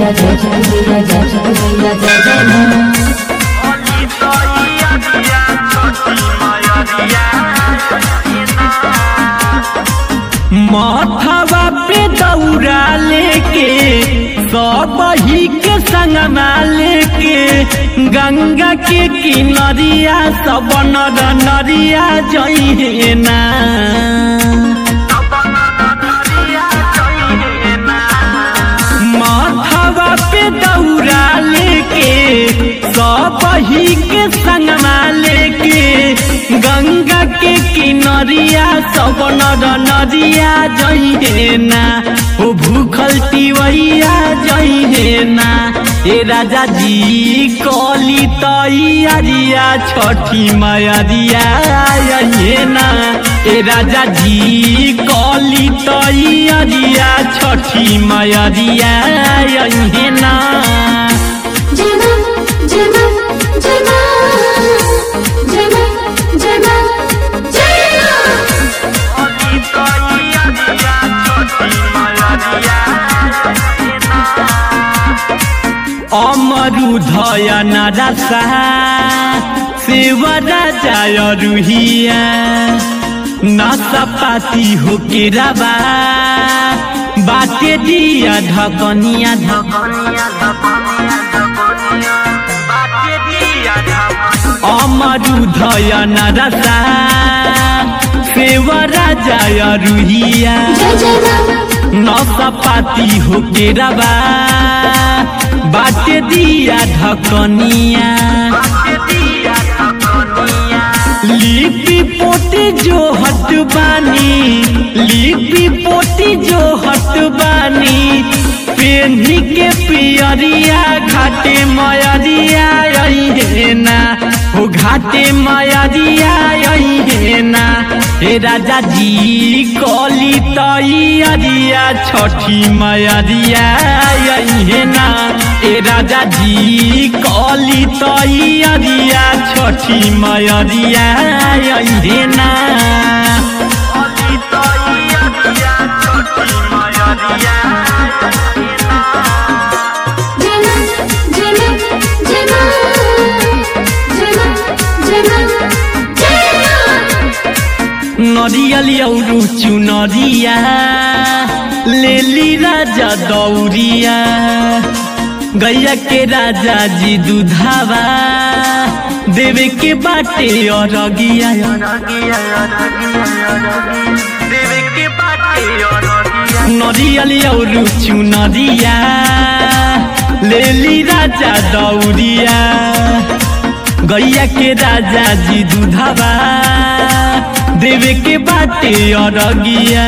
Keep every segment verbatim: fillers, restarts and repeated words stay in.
मैया जय जय मैया जय जय मैया जय जय माँ। माथवा पे दौरा लेके सब ही के संगमा लेके गंगा के किनरिया सब नर नरिया जइहे ना। माथवा पे दौरा लेके सब ही के संगमा लेके गंगा के किनरिया सब नर नरिया जइहे ना। ओ भूखल तिवैया जइहे ना। ए राजा जी कली तैयारिया छठी मैया आइहे ना। ए राजा जी कली तैयारिया छठी मैया आइहे ना। अमरुधय नरसा सेवरा जाय रुहिया नाशपाती हो के रबा बाटे दिया ढकनिया ढकनिया अमरुधय नरसा सेवरा जाय रुहिया नाशपाती हो के रबा बाटे दिया ढकनिया लिपि पोती जो हट बानी लिपि पोती जो हट बानी पेन्ही के पियरिया घाटे मयरिया अइहे ना। हो घाटे मयरिया अइहे ना। हे राजा जी कली तैयारिया छठी मैया अइहे ना। ए राजा जी कली तैयारिया छठी मैया अइहे ना। नरियल औरू चुनरिया लेली राजा दौरिया गैया के राजा जी दूधावा देवे के बाटे अरगिया नरियल औरू चुनरिया लेली राजा दौरिया गैया के राजा जी दूधावा देवे के बाटे अरगिया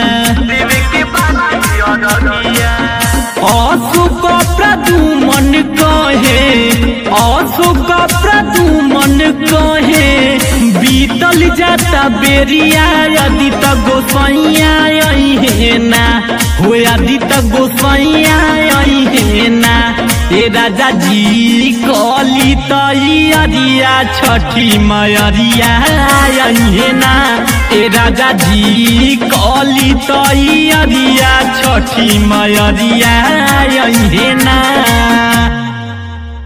अशोक प्रदुमन कहे अशोक प्रदुमन कहे बीतल जाता बेरिया यदि त गोसैया अइहे ना। हो यदि त गोसैया अइहे ना। ए राजा जी कली तैयारिया छठी मैया अइहे ना। ए राजा जी कली तैयारिया छठी मैया अइहे ना।